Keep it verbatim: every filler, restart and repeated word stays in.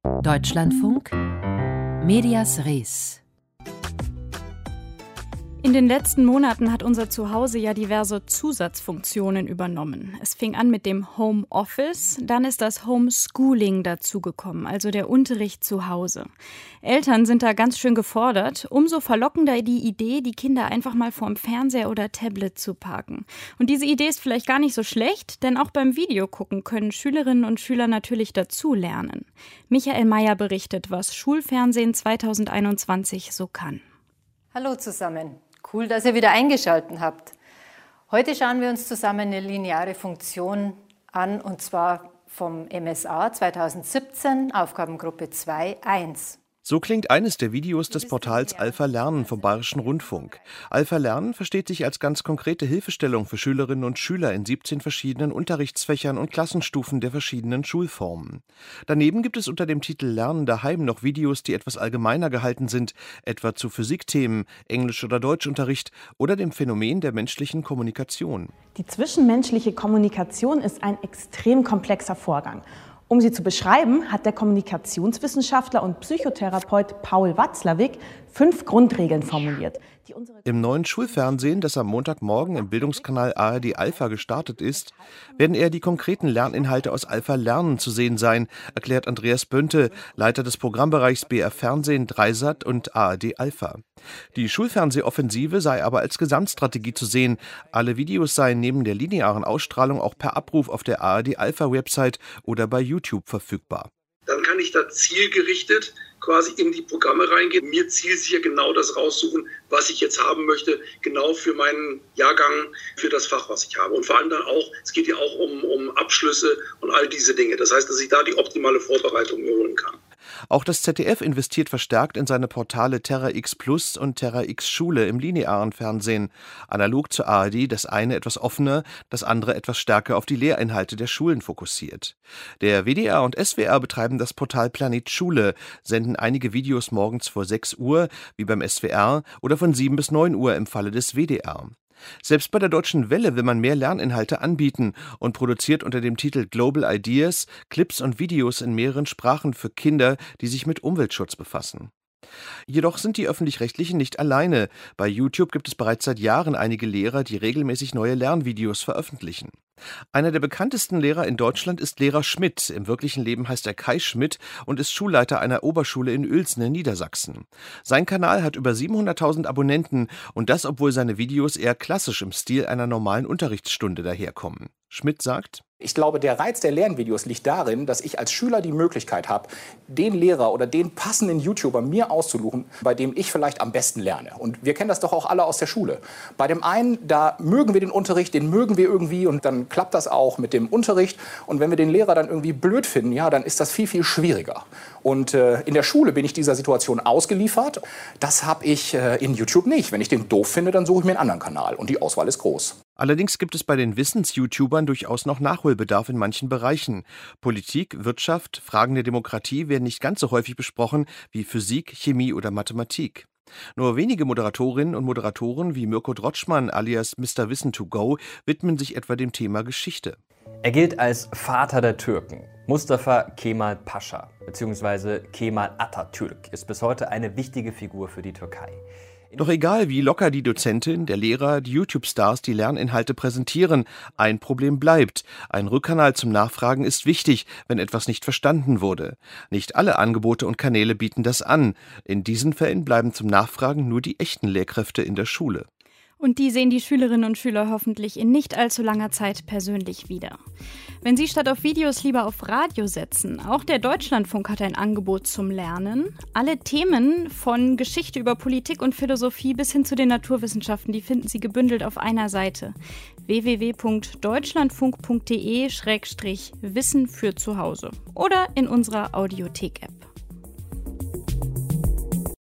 Deutschlandfunk Medias Res. In den letzten Monaten hat unser Zuhause ja diverse Zusatzfunktionen übernommen. Es fing an mit dem Homeoffice, dann ist das Homeschooling dazugekommen, also der Unterricht zu Hause. Eltern sind da ganz schön gefordert. Umso verlockender die Idee, die Kinder einfach mal vorm Fernseher oder Tablet zu parken. Und diese Idee ist vielleicht gar nicht so schlecht, denn auch beim Videogucken können Schülerinnen und Schüler natürlich dazu lernen. Michael Mayer berichtet, was Schulfernsehen zwanzig einundzwanzig so kann. Hallo zusammen. Cool, dass ihr wieder eingeschaltet habt. Heute schauen wir uns zusammen eine lineare Funktion an, und zwar vom M S A zwanzig siebzehn, Aufgabengruppe zwei Punkt eins. So klingt eines der Videos des Portals Alpha Lernen vom Bayerischen Rundfunk. Alpha Lernen versteht sich als ganz konkrete Hilfestellung für Schülerinnen und Schüler in siebzehn verschiedenen Unterrichtsfächern und Klassenstufen der verschiedenen Schulformen. Daneben gibt es unter dem Titel Lernen daheim noch Videos, die etwas allgemeiner gehalten sind, etwa zu Physikthemen, Englisch- oder Deutschunterricht oder dem Phänomen der menschlichen Kommunikation. Die zwischenmenschliche Kommunikation ist ein extrem komplexer Vorgang. Um sie zu beschreiben, hat der Kommunikationswissenschaftler und Psychotherapeut Paul Watzlawick fünf Grundregeln formuliert. Die unsere Im neuen Schulfernsehen, das am Montagmorgen im Bildungskanal A R D Alpha gestartet ist, werden eher die konkreten Lerninhalte aus Alpha Lernen zu sehen sein, erklärt Andreas Bönte, Leiter des Programmbereichs B R Fernsehen, Dreisat und A R D Alpha. Die Schulfernsehoffensive sei aber als Gesamtstrategie zu sehen. Alle Videos seien neben der linearen Ausstrahlung auch per Abruf auf der A R D Alpha Website oder bei YouTube verfügbar. Dann kann ich da zielgerichtet quasi in die Programme reingehen, mir zielsicher genau das raussuchen, was ich jetzt haben möchte, genau für meinen Jahrgang, für das Fach, was ich habe. Und vor allem dann auch, es geht ja auch um, um Abschlüsse und all diese Dinge. Das heißt, dass ich da die optimale Vorbereitung mir holen kann. Auch das Z D F investiert verstärkt in seine Portale Terra X Plus und Terra X Schule im linearen Fernsehen. Analog zur A R D das eine etwas offener, das andere etwas stärker auf die Lehrinhalte der Schulen fokussiert. Der W D R und S W R betreiben das Portal Planet Schule, senden einige Videos morgens vor sechs Uhr, wie beim S W R, oder von sieben bis neun Uhr im Falle des W D R. Selbst bei der Deutschen Welle will man mehr Lerninhalte anbieten und produziert unter dem Titel Global Ideas Clips und Videos in mehreren Sprachen für Kinder, die sich mit Umweltschutz befassen. Jedoch sind die Öffentlich-Rechtlichen nicht alleine. Bei YouTube gibt es bereits seit Jahren einige Lehrer, die regelmäßig neue Lernvideos veröffentlichen. Einer der bekanntesten Lehrer in Deutschland ist Lehrer Schmidt. Im wirklichen Leben heißt er Kai Schmidt und ist Schulleiter einer Oberschule in Uelzen in Niedersachsen. Sein Kanal hat über siebenhunderttausend Abonnenten und das, obwohl seine Videos eher klassisch im Stil einer normalen Unterrichtsstunde daherkommen. Schmidt sagt: Ich glaube, der Reiz der Lernvideos liegt darin, dass ich als Schüler die Möglichkeit habe, den Lehrer oder den passenden YouTuber mir auszusuchen, bei dem ich vielleicht am besten lerne. Und wir kennen das doch auch alle aus der Schule. Bei dem einen, da mögen wir den Unterricht, den mögen wir irgendwie und dann klappt das auch mit dem Unterricht. Und wenn wir den Lehrer dann irgendwie blöd finden, ja, dann ist das viel, viel schwieriger. Und äh, in der Schule bin ich dieser Situation ausgeliefert. Das habe ich äh, in YouTube nicht. Wenn ich den doof finde, dann suche ich mir einen anderen Kanal und die Auswahl ist groß. Allerdings gibt es bei den Wissens-YouTubern durchaus noch Nachholbedarf in manchen Bereichen. Politik, Wirtschaft, Fragen der Demokratie werden nicht ganz so häufig besprochen wie Physik, Chemie oder Mathematik. Nur wenige Moderatorinnen und Moderatoren wie Mirko Drotschmann alias Mister Wissen to go widmen sich etwa dem Thema Geschichte. Er gilt als Vater der Türken. Mustafa Kemal Pascha bzw. Kemal Atatürk ist bis heute eine wichtige Figur für die Türkei. Doch egal, wie locker die Dozentin, der Lehrer, die YouTube-Stars die Lerninhalte präsentieren, ein Problem bleibt. Ein Rückkanal zum Nachfragen ist wichtig, wenn etwas nicht verstanden wurde. Nicht alle Angebote und Kanäle bieten das an. In diesen Fällen bleiben zum Nachfragen nur die echten Lehrkräfte in der Schule. Und die sehen die Schülerinnen und Schüler hoffentlich in nicht allzu langer Zeit persönlich wieder. Wenn Sie statt auf Videos lieber auf Radio setzen, auch der Deutschlandfunk hat ein Angebot zum Lernen. Alle Themen von Geschichte über Politik und Philosophie bis hin zu den Naturwissenschaften, die finden Sie gebündelt auf einer Seite. w w w punkt deutschlandfunk punkt de Schrägstrich Wissen für zu Hause oder in unserer Audiothek-App.